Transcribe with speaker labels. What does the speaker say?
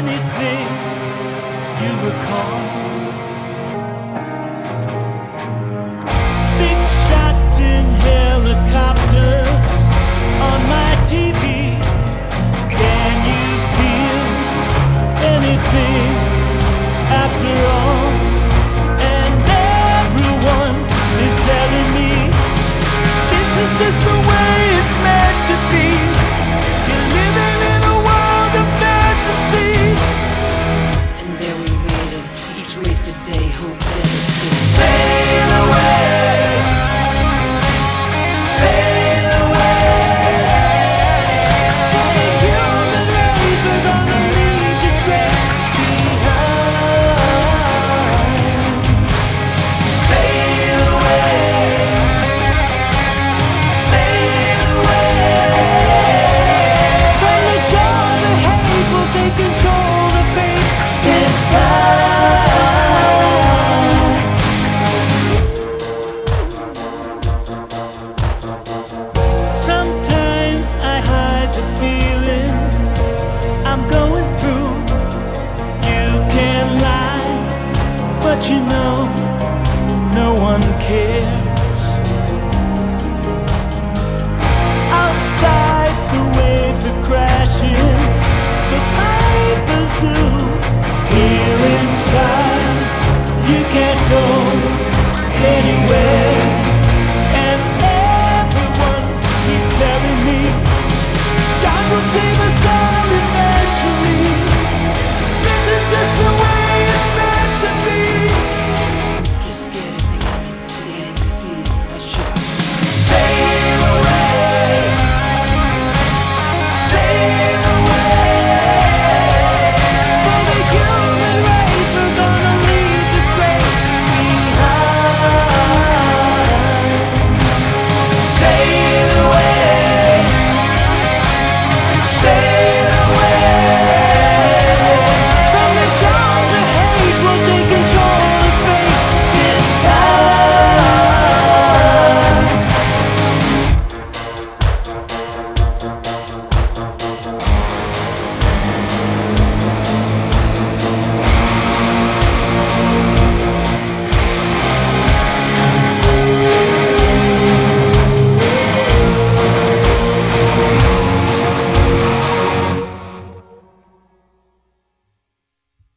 Speaker 1: anything you recall. Big shots in helicopters on my TV. Can you feel anything after all? And everyone is telling me this is just the way it's meant to be. You're living in a world of fantasy.
Speaker 2: And there we waited, each wasted day, hope devastated.
Speaker 1: Sail away, sail away.
Speaker 2: For the human race, we're gonna leave disgrace behind.
Speaker 1: Sail away, sail away.
Speaker 2: From the jaws of hate, we'll take control of fate this time.
Speaker 1: Sometimes I hide the feelings I'm going through. You can lie, but you know no one cares.